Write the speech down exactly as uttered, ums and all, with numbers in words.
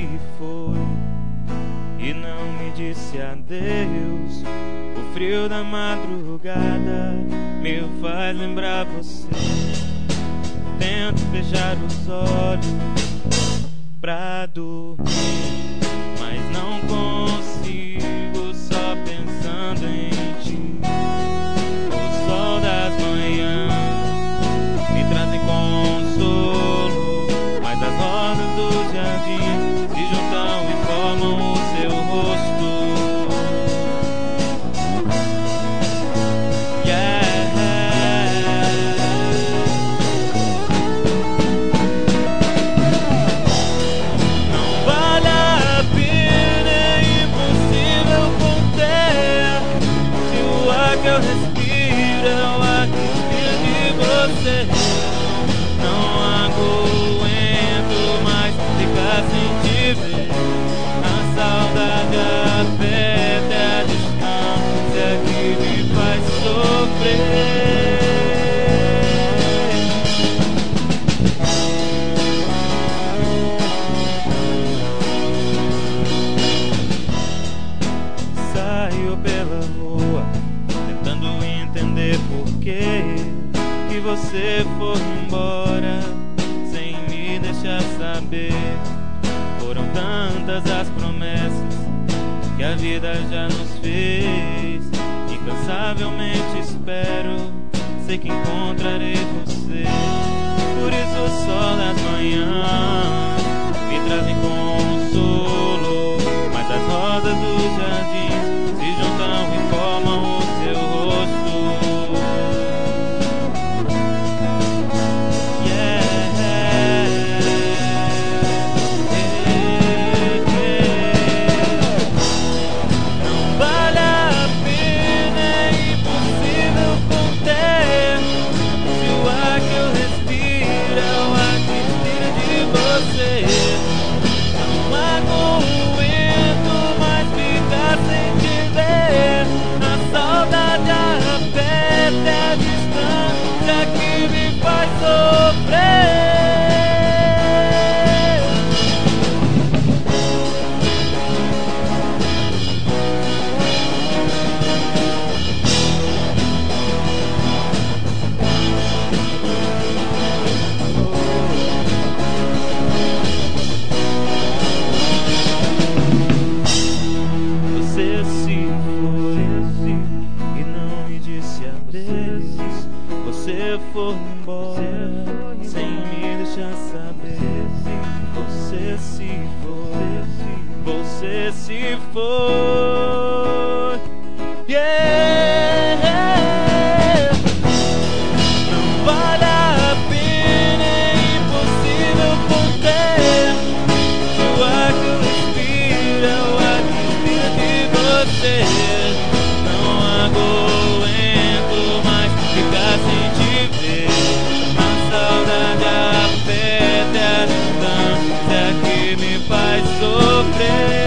se foi e não me disse adeus. O frio da madrugada me faz lembrar você. Tento fechar os olhos pra dormir, mas não consigo, só pensando em ti. O sol das manhãs me trazem consolo, mas as rosas dos jardins se juntam e formam o seu rosto. Eu respiro, eu acredito de você. Não aguento mais ficar sem te ver. A saudade aperta, a distância que me faz sofrer. Saio pela rua tentando entender por que que você foi embora sem me deixar saber. Foram tantas as promessas que a vida já nos fez. Incansavelmente espero, sei que encontrarei você. Por isso o sol das manhãs me trazem consolo, mas as rosas dos jardins se juntam e formam o seu rosto. Yeah, yeah, yeah. Não vale a pena, é impossível conter. Se o ar que eu respiro é o ar que inspira de você. Não aguento mais ficar sem te ver. A saudade aperta, a distância que me faz sofrer. Você se foi e não me disse adeus. Você foi embora sem me deixar saber. Você se foi, você se foi. Yeah. Não vale a pena, é impossível conter. Se o ar que eu respiro é o ar que inspira de você. Não aguento mais ficar sem te ver. A saudade aperta, a distância que me faz sofrer.